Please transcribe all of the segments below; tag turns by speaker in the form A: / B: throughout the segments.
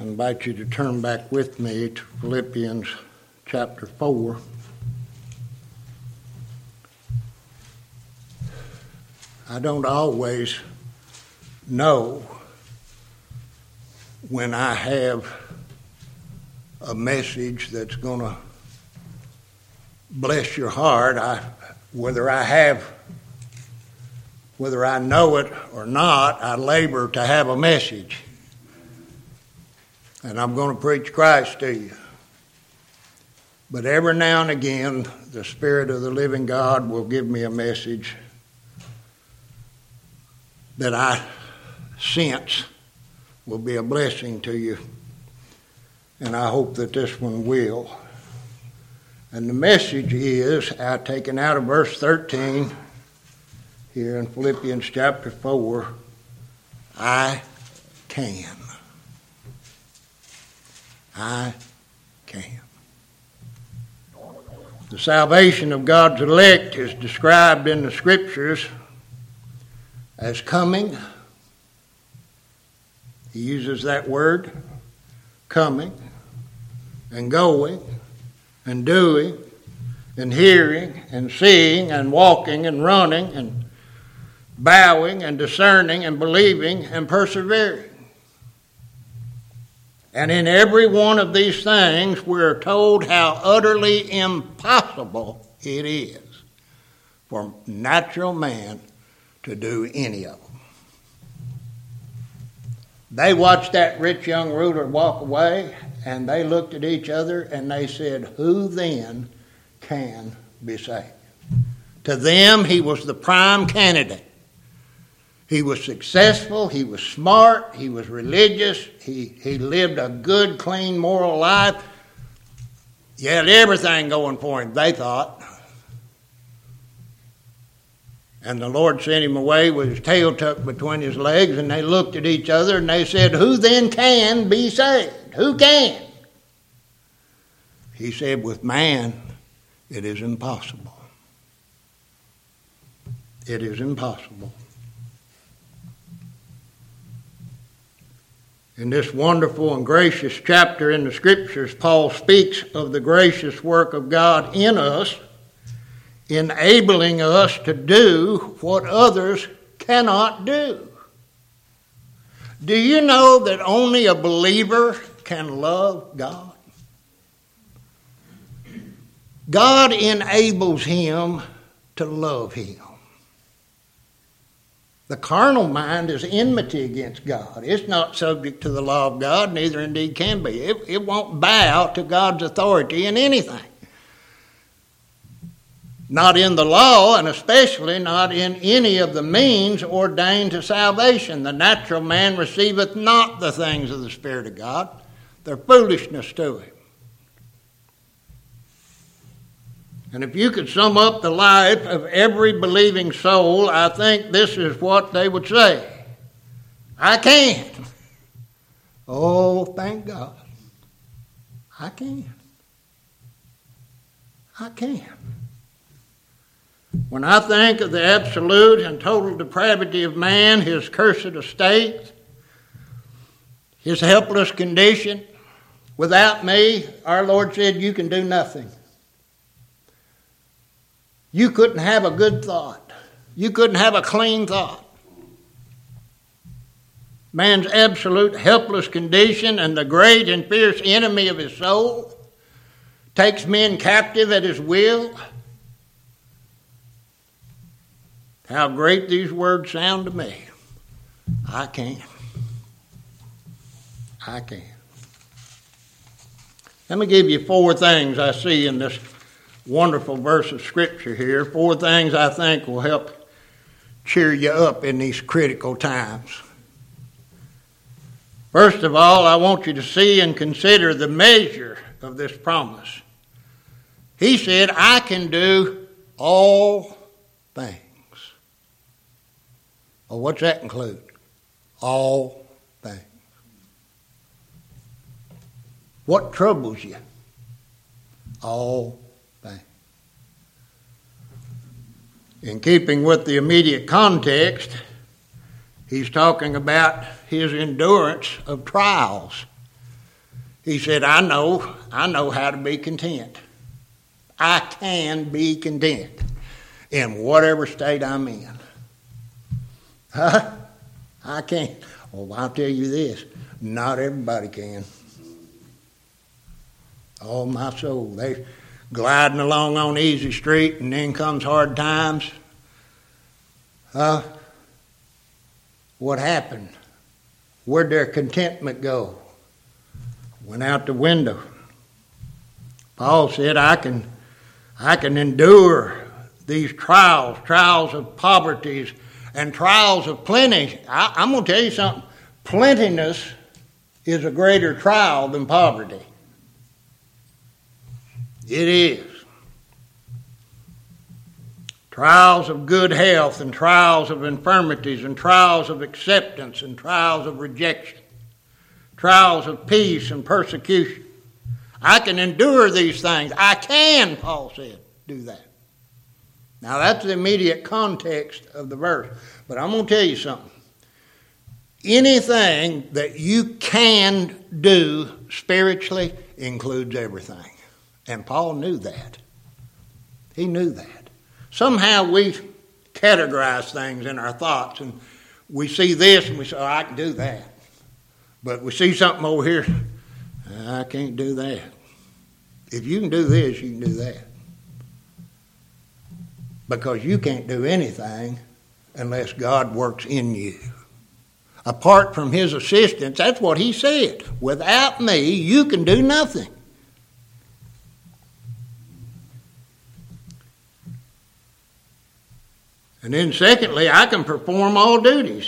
A: invite you to turn back with me to Philippians chapter 4. I don't always know when I have a message that's going to bless your heart. Whether I know it or not, I labor to have a message. And I'm going to preach Christ to you. But every now and again, the Spirit of the living God will give me a message that I sense will be a blessing to you. And I hope that this one will. And the message is taken out of verse 13 here in Philippians chapter 4. I can. I can. The salvation of God's elect is described in the Scriptures as coming. He uses that word, coming, and going, and doing, and hearing, and seeing, and walking, and running, and bowing, and discerning, and believing, and persevering. And in every one of these things, we're told how utterly impossible it is for natural man to do any of them. They watched that rich young ruler walk away, and they looked at each other, and they said, "Who then can be saved?" To them, he was the prime candidate. He was successful, he was smart, he was religious, he lived a good, clean, moral life. He had everything going for him, they thought. And the Lord sent him away with his tail tucked between his legs, and they looked at each other and they said, "Who then can be saved? Who can?" He said, "With man, it is impossible." It is impossible. In this wonderful and gracious chapter in the Scriptures, Paul speaks of the gracious work of God in us, enabling us to do what others cannot do. Do you know that only a believer can love God? God enables him to love him. The carnal mind is enmity against God. It's not subject to the law of God, neither indeed can be. It won't bow to God's authority in anything. Not in the law, and especially not in any of the means ordained to salvation. The natural man receiveth not the things of the Spirit of God. They're foolishness to him. And if you could sum up the life of every believing soul, I think this is what they would say. I can. Oh, thank God. I can. I can. When I think of the absolute and total depravity of man, his cursed estate, his helpless condition, without me, our Lord said, you can do nothing. You couldn't have a good thought. You couldn't have a clean thought. Man's absolute helpless condition and the great and fierce enemy of his soul takes men captive at his will. How great these words sound to me. I can. I can. Let me give you 4 things I see in this wonderful verse of Scripture here. 4 things I think will help cheer you up in these critical times. First of all, I want you to see and consider the measure of this promise. He said, I can do all things. Well, what's that include? All things. What troubles you? All things. In keeping with the immediate context, he's talking about his endurance of trials He said, I know how to be content. I can be content in whatever state I'm in. Huh? I can't. Well, I'll tell you this, not everybody can. Oh, my soul, they gliding along on easy street, and then comes hard times. What happened? Where'd their contentment go? Went out the window. Paul said, I can endure these trials of poverty and trials of plenty. I'm going to tell you something. Plentiness is a greater trial than poverty. It is. Trials of good health and trials of infirmities and trials of acceptance and trials of rejection. Trials of peace and persecution. I can endure these things. I can, Paul said, do that. Now that's the immediate context of the verse. But I'm going to tell you something. Anything that you can do spiritually includes everything. And Paul knew that. He knew that. Somehow we categorize things in our thoughts, and we see this and we say, oh, I can do that. But we see something over here, I can't do that. If you can do this, you can do that. Because you can't do anything unless God works in you. Apart from his assistance, that's what he said. Without me, you can do nothing. And then secondly, I can perform all duties.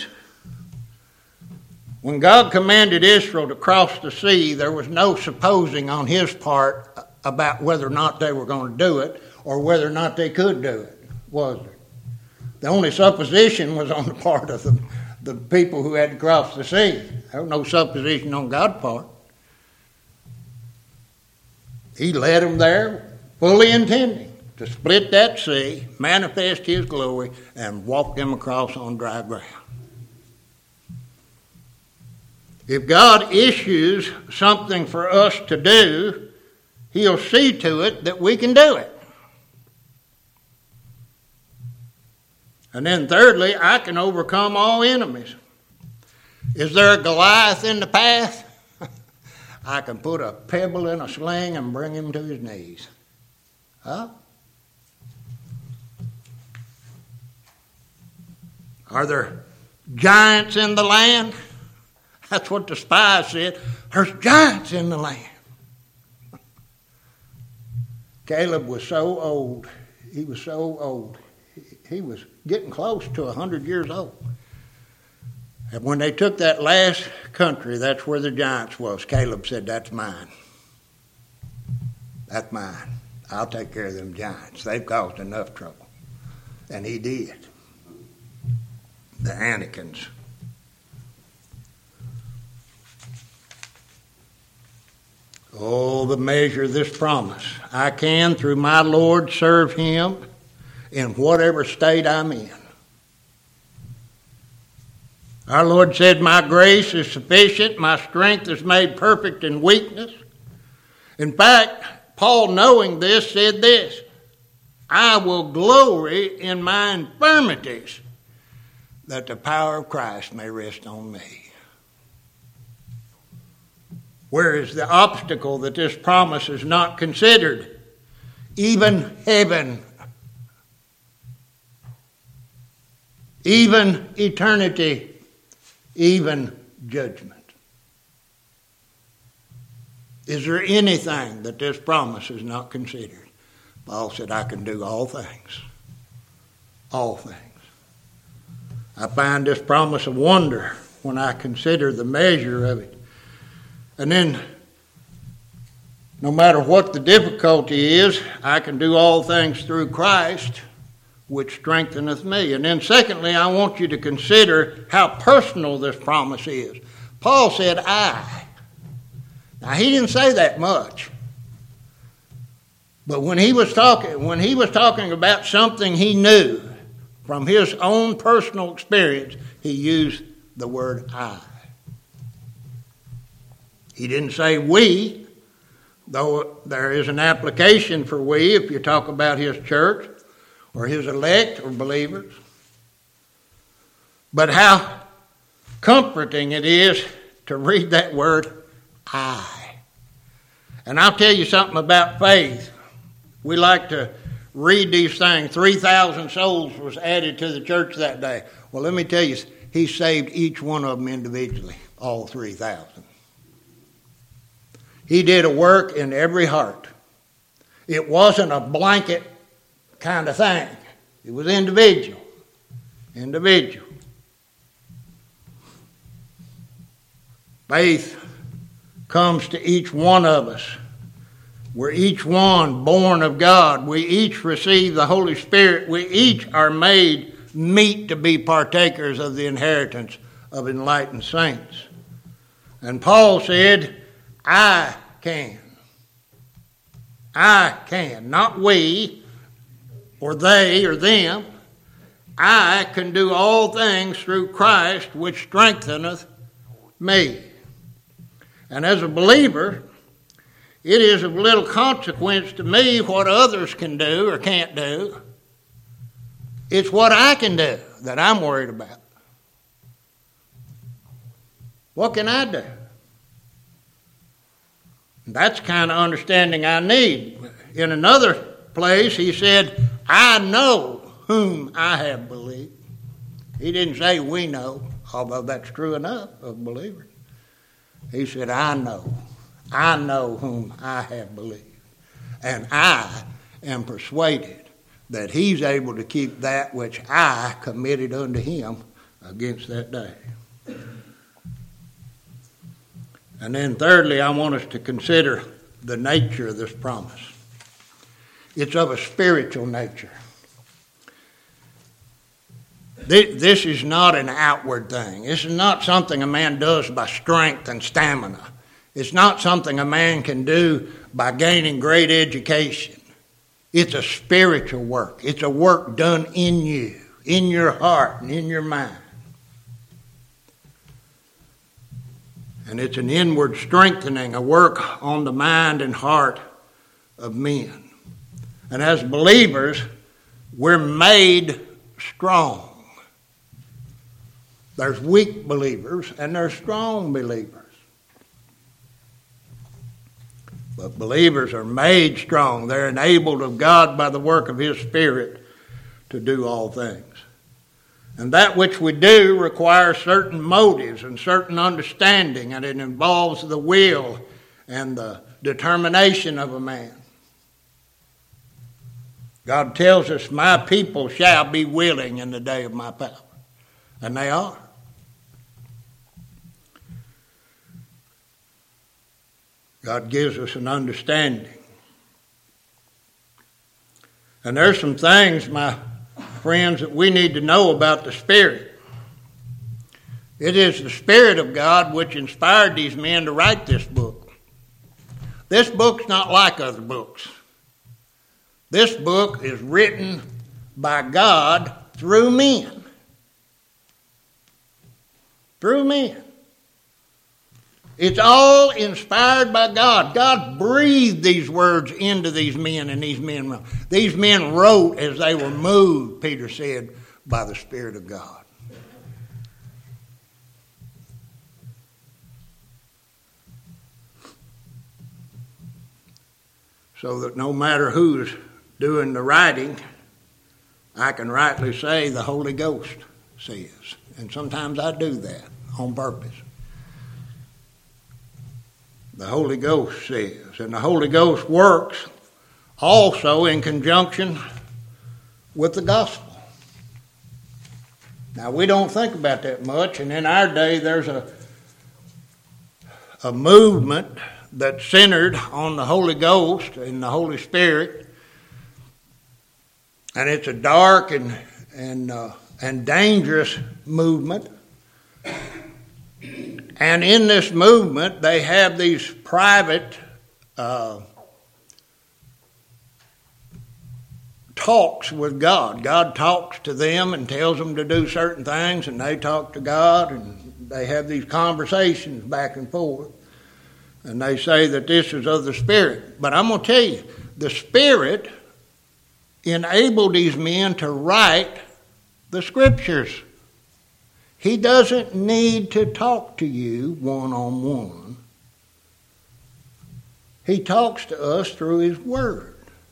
A: When God commanded Israel to cross the sea, there was no supposing on his part about whether or not they were going to do it or whether or not they could do it, was there? The only supposition was on the part of the people who had to cross the sea. There was no supposition on God's part. He led them there, fully intending to split that sea, manifest his glory, and walk them across on dry ground. If God issues something for us to do, he'll see to it that we can do it. And then thirdly, I can overcome all enemies. Is there a Goliath in the path? I can put a pebble in a sling and bring him to his knees. Huh? Are there giants in the land? That's what the spies said. There's giants in the land. Caleb was so old. He was so old. He was getting close to 100 years old. And when they took that last country, that's where the giants was. Caleb said, that's mine. That's mine. I'll take care of them giants. They've caused enough trouble. And he did. The Anakins. Oh, the measure of this promise. I can, through my Lord, serve him in whatever state I'm in. Our Lord said, my grace is sufficient. My strength is made perfect in weakness. In fact, Paul, knowing this, said this, I will glory in my infirmities, that the power of Christ may rest on me. Where is the obstacle that this promise is not considered? Even heaven, even eternity, even judgment. Is there anything that this promise is not considered? Paul said, I can do all things. All things. I find this promise a wonder when I consider the measure of it. And then, no matter what the difficulty is, I can do all things through Christ, which strengtheneth me. And then secondly, I want you to consider how personal this promise is. Paul said, I. Now, he didn't say that much. But when he was talking about something he knew from his own personal experience, he used the word I. He didn't say we, though there is an application for we if you talk about his church or his elect or believers. But how comforting it is to read that word, I. And I'll tell you something about faith. We like to read these things. 3,000 souls was added to the church that day. Well, let me tell you, he saved each one of them individually, all 3,000. He did a work in every heart. It wasn't a blanket kind of thing. It was individual. Individual. Faith comes to each one of us. We're each one born of God. We each receive the Holy Spirit. We each are made meet to be partakers of the inheritance of enlightened saints. And Paul said, I can. I can. Not we, or they, or them. I can do all things through Christ, which strengtheneth me. And as a believer, it is of little consequence to me what others can do or can't do. It's what I can do that I'm worried about. What can I do? That's the kind of understanding I need. In another place, he said, I know whom I have believed. He didn't say we know, although that's true enough of believers. He said, I know whom I have believed. And I am persuaded that he's able to keep that which I committed unto him against that day. And then thirdly, I want us to consider the nature of this promise. It's of a spiritual nature. This is not an outward thing. This is not something a man does by strength and stamina. It's not something a man can do by gaining great education. It's a spiritual work. It's a work done in you, in your heart, and in your mind. And it's an inward strengthening, a work on the mind and heart of men. And as believers, we're made strong. There's weak believers and there's strong believers. But believers are made strong. They're enabled of God by the work of his Spirit to do all things. And that which we do requires certain motives and certain understanding, and it involves the will and the determination of a man. God tells us, my people shall be willing in the day of my power. And they are. God gives us an understanding. And there's some things, my friends, that we need to know about the Spirit. It is the Spirit of God which inspired these men to write this book. This book's not like other books. This book is written by God through men. Through men. It's all inspired by God. God breathed these words into these men, and these men wrote as they were moved, Peter said, by the Spirit of God. So that no matter who's doing the writing, I can rightly say the Holy Ghost says. And sometimes I do that on purpose. The Holy Ghost says. And the Holy Ghost works also in conjunction with the gospel. Now, we don't think about that much, and in our day there's a movement that's centered on the Holy Ghost and the Holy Spirit, and it's a dark and dangerous movement. And in this movement, they have these private talks with God. God talks to them and tells them to do certain things, and they talk to God, and they have these conversations back and forth. And they say that this is of the Spirit. But I'm going to tell you, the Spirit enabled these men to write the Scriptures. He doesn't need to talk to you one-on-one. He talks to us through His Word.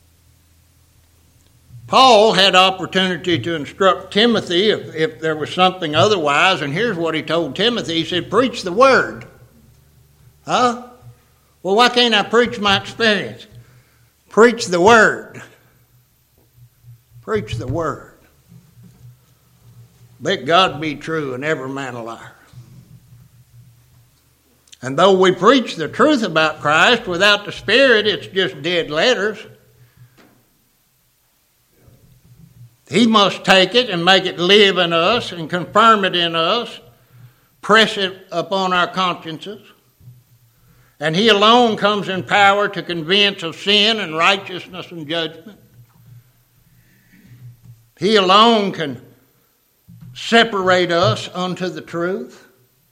A: Paul had opportunity to instruct Timothy if there was something otherwise, and here's what he told Timothy. He said, preach the Word. Huh? Well, why can't I preach my experience? Preach the Word. Preach the Word. Let God be true and every man a liar. And though we preach the truth about Christ without the Spirit, it's just dead letters. He must take it and make it live in us and confirm it in us, press it upon our consciences. And He alone comes in power to convince of sin and righteousness and judgment. He alone can separate us unto the truth.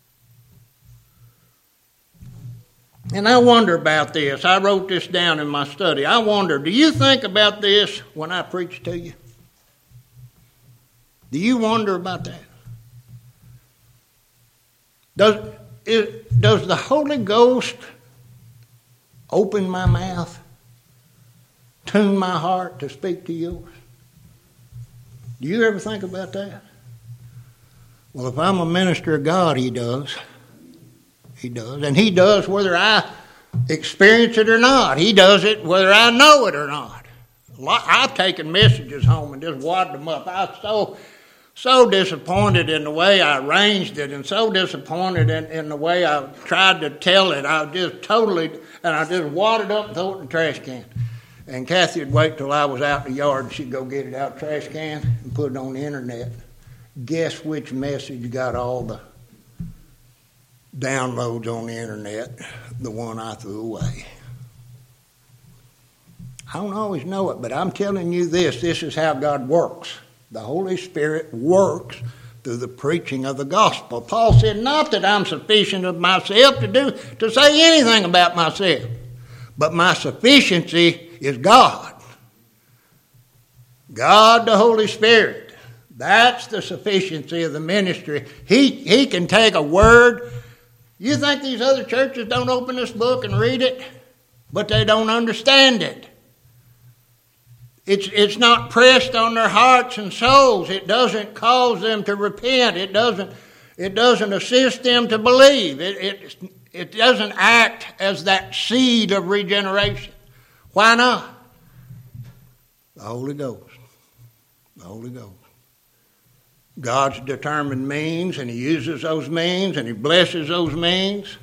A: And I wonder about this. I wrote this down in my study. I wonder, do you think about this when I preach to you? Do you wonder about that? Does the Holy Ghost open my mouth, tune my heart to speak to yours? Do you ever think about that? Well, if I'm a minister of God, He does. He does. And He does whether I experience it or not. He does it whether I know it or not. I've taken messages home and just wadded them up. I was so disappointed in the way I arranged it and so disappointed in the way I tried to tell it. I just wadded up and threw it in the trash can. And Kathy would wait till I was out in the yard and she'd go get it out of the trash can and put it on the internet. Guess which message got all the downloads on the internet? The one I threw away. I don't always know it, but I'm telling you this is how God works. The Holy Spirit works through the preaching of the gospel. Paul said, not that I'm sufficient of myself to say anything about myself, but my sufficiency is God. God the Holy Spirit. That's the sufficiency of the ministry. He can take a word. You think these other churches don't open this book and read it? But they don't understand it. It's not pressed on their hearts and souls. It doesn't cause them to repent. It doesn't assist them to believe. It doesn't act as that seed of regeneration. Why not? The Holy Ghost. The Holy Ghost. God's determined means, and He uses those means, and He blesses those means.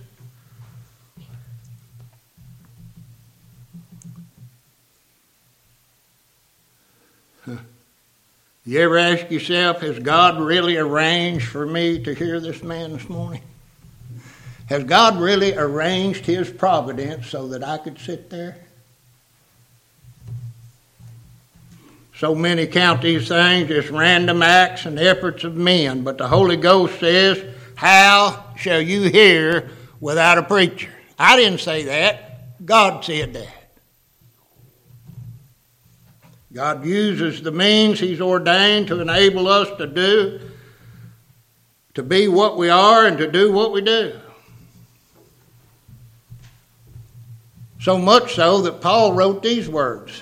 A: You ever ask yourself, has God really arranged for me to hear this man this morning? Has God really arranged His providence so that I could sit there? So many count these things as random acts and efforts of men, but the Holy Ghost says, how shall you hear without a preacher? I didn't say that. God said that. God uses the means He's ordained to enable us to be what we are and to do what we do. So much so that Paul wrote these words.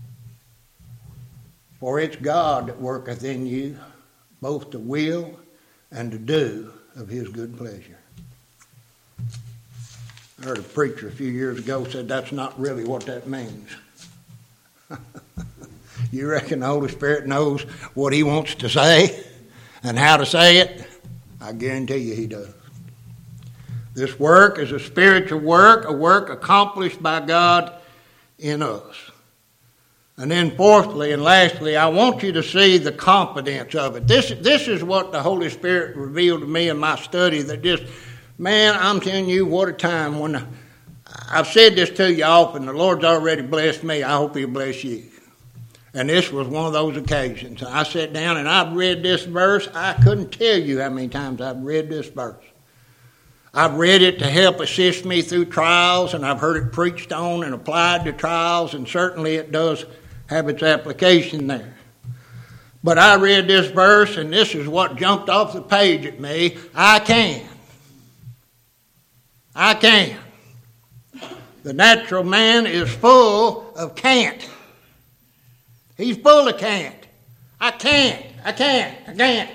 A: For it's God that worketh in you, both to will and to do of His good pleasure. I heard a preacher a few years ago said that's not really what that means. You reckon the Holy Spirit knows what He wants to say and how to say it? I guarantee you He does. This work is a spiritual work, a work accomplished by God in us. And then fourthly and lastly, I want you to see the confidence of it. This is what the Holy Spirit revealed to me in my study that just, man, I'm telling you, what a time when I've said this to you often. The Lord's already blessed me. I hope He'll bless you. And this was one of those occasions. I sat down and I've read this verse. I couldn't tell you how many times I've read this verse. I've read it to help assist me through trials, and I've heard it preached on and applied to trials, and certainly it does have its application there. But I read this verse, and this is what jumped off the page at me. I can. I can. The natural man is full of can't. He's full of can't. I can't. I can't. I can't.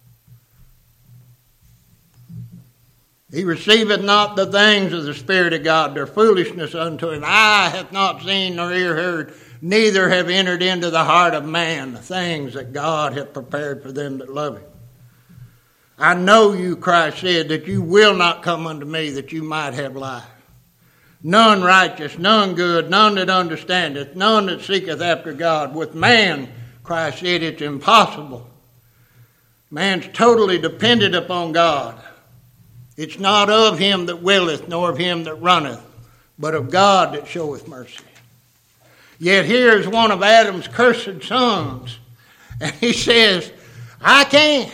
A: He receiveth not the things of the Spirit of God, their foolishness unto him. Eye hath not seen nor ear heard, neither have entered into the heart of man the things that God hath prepared for them that love him. I know you, Christ said, that you will not come unto me that you might have life. None righteous, none good, none that understandeth, none that seeketh after God. With man, Christ said, it's impossible. Man's totally dependent upon God. It's not of him that willeth, nor of him that runneth, but of God that showeth mercy. Yet here is one of Adam's cursed sons, and he says, I can.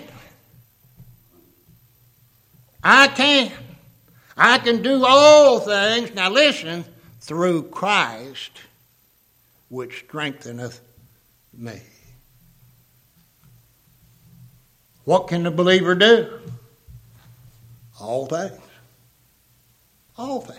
A: I can. I can do all things, now listen, through Christ, which strengtheneth me. What can the believer do? All things. All things.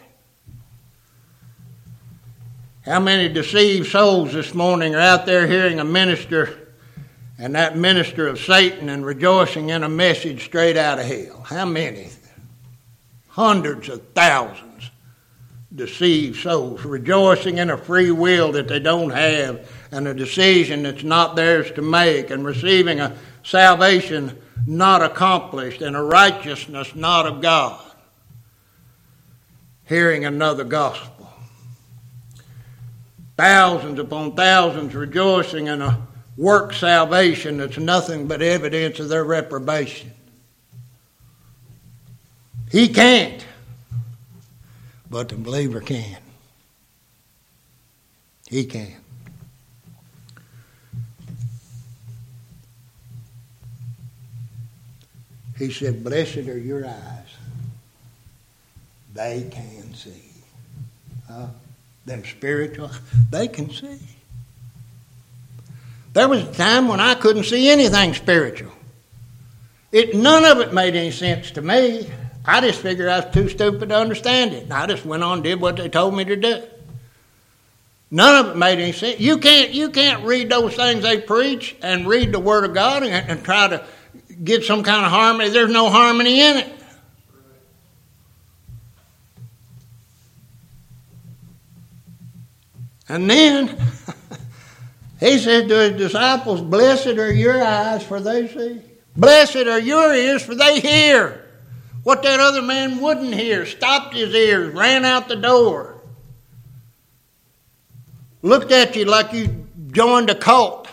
A: How many deceived souls this morning are out there hearing a minister, and that minister of Satan, and rejoicing in a message straight out of hell? How many? Hundreds of thousands deceived souls, rejoicing in a free will that they don't have, and a decision that's not theirs to make, and receiving a salvation not accomplished, and a righteousness not of God. Hearing another gospel. Thousands upon thousands rejoicing in a work salvation that's nothing but evidence of their reprobation. He can't, but the believer can. He can. He said, blessed are your eyes. They can see. Them spiritual, they can see. There was a time when I couldn't see anything spiritual. None of it made any sense to me. I just figured I was too stupid to understand it. And I just went on and did what they told me to do. None of it made any sense. You can't read those things they preach and read the Word of God and try to get some kind of harmony. There's no harmony in it. And then he said to his disciples, blessed are your eyes, for they see. Blessed are your ears, for they hear. What that other man wouldn't hear, stopped his ears, ran out the door. Looked at you like you joined a cult.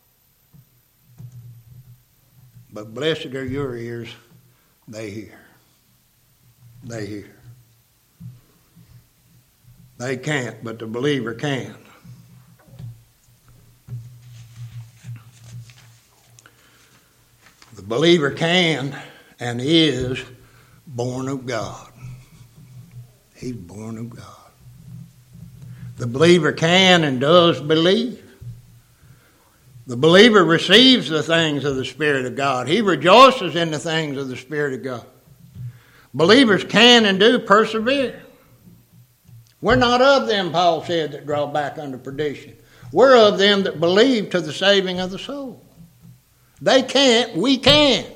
A: But blessed are your ears, they hear. They hear. They can't, but the believer can. The believer can and is born of God. He's born of God. The believer can and does believe. The believer receives the things of the Spirit of God. He rejoices in the things of the Spirit of God. Believers can and do persevere. We're not of them, Paul said, that draw back unto perdition. We're of them that believe to the saving of the soul. They can't, we can.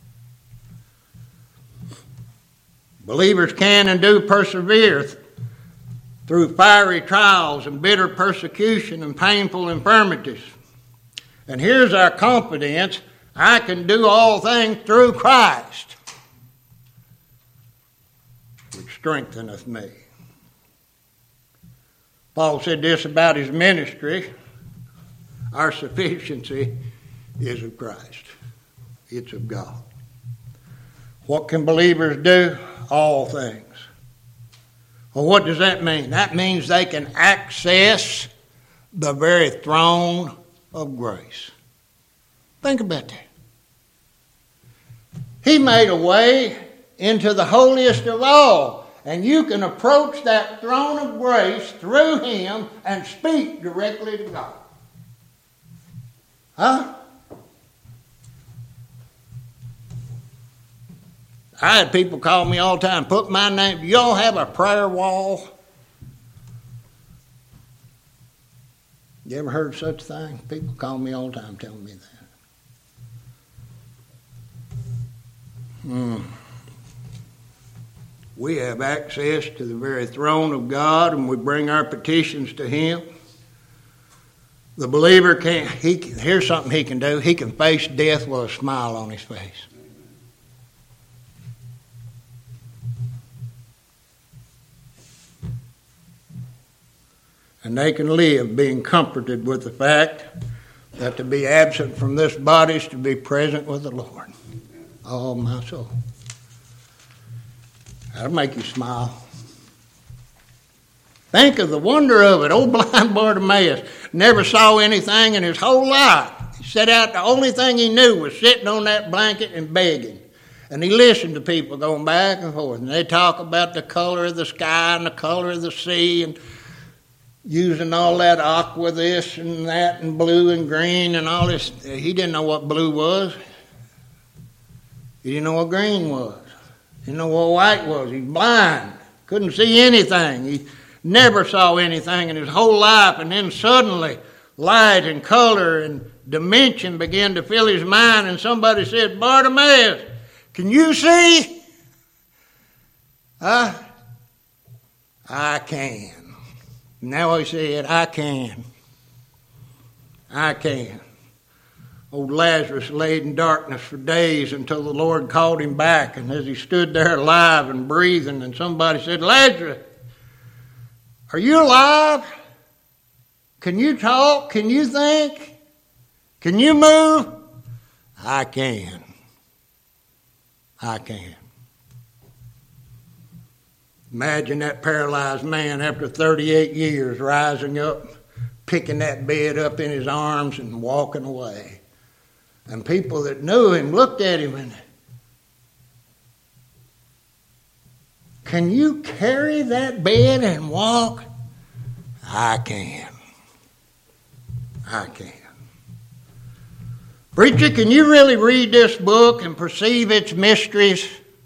A: Believers can and do persevere through fiery trials and bitter persecution and painful infirmities. And here's our confidence: I can do all things through Christ, which strengtheneth me. Paul said this about his ministry: our sufficiency is of Christ. It's of God. What can believers do? All things. Well, what does that mean? That means they can access the very throne of grace. Think about that. He made a way into the holiest of all. And you can approach that throne of grace through him and speak directly to God. Huh? I had people call me all the time, put my name. Do y'all have a prayer wall? You ever heard such a thing? People call me all the time telling me that. We have access to the very throne of God, and we bring our petitions to him. The believer here's something he can do. He can face death with a smile on his face. And they can live being comforted with the fact that to be absent from this body is to be present with the Lord. Oh, my soul. That'll make you smile. Think of the wonder of it. Old blind Bartimaeus never saw anything in his whole life. He set out, the only thing he knew was sitting on that blanket and begging. And he listened to people going back and forth. And they talk about the color of the sky and the color of the sea and using all that aqua this and that and blue and green and all this. He didn't know what blue was. He didn't know what green was. He didn't know what white was. He's blind. Couldn't see anything. He never saw anything in his whole life. And then suddenly light and color and dimension began to fill his mind. And somebody said, Bartimaeus, can you see? I can. Now he said, I can. I can. Old Lazarus laid in darkness for days until the Lord called him back. And as he stood there alive and breathing, and somebody said, Lazarus, are you alive? Can you talk? Can you think? Can you move? I can. I can. Imagine that paralyzed man after 38 years rising up, picking that bed up in his arms and walking away. And people that knew him looked at him and, can you carry that bed and walk? I can. I can. Preacher, can you really read this book and perceive its mysteries?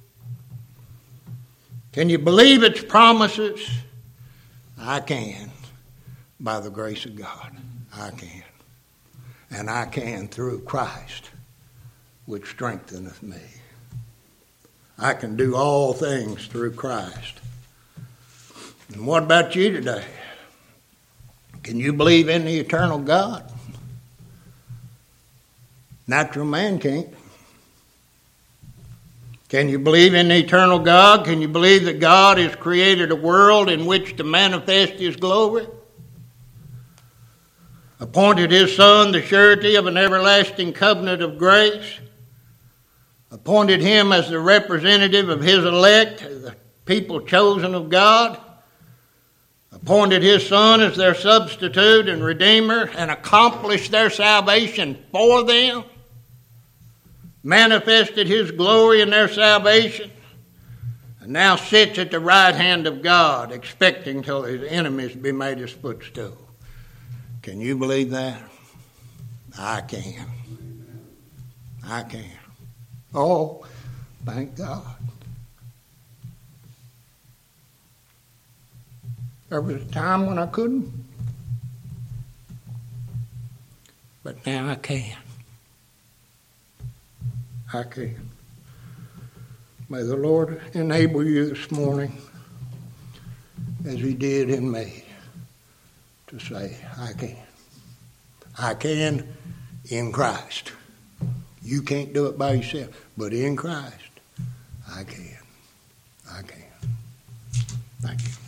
A: Can you believe its promises? I can, by the grace of God. I can. And I can through Christ, which strengtheneth me. I can do all things through Christ. And what about you today? Can you believe in the eternal God? Natural man can't. Can you believe in the eternal God? Can you believe that God has created a world in which to manifest his glory? Appointed his Son the surety of an everlasting covenant of grace. Appointed him as the representative of his elect, the people chosen of God. Appointed his Son as their substitute and redeemer and accomplished their salvation for them. Manifested his glory in their salvation, and now sits at the right hand of God, expecting till his enemies be made his footstool. Can you believe that? I can. I can. Oh, thank God. There was a time when I couldn't, but now I can. I can. May the Lord enable you this morning, as he did in me, to say, I can. I can in Christ. You can't do it by yourself, but in Christ, I can. I can. Thank you.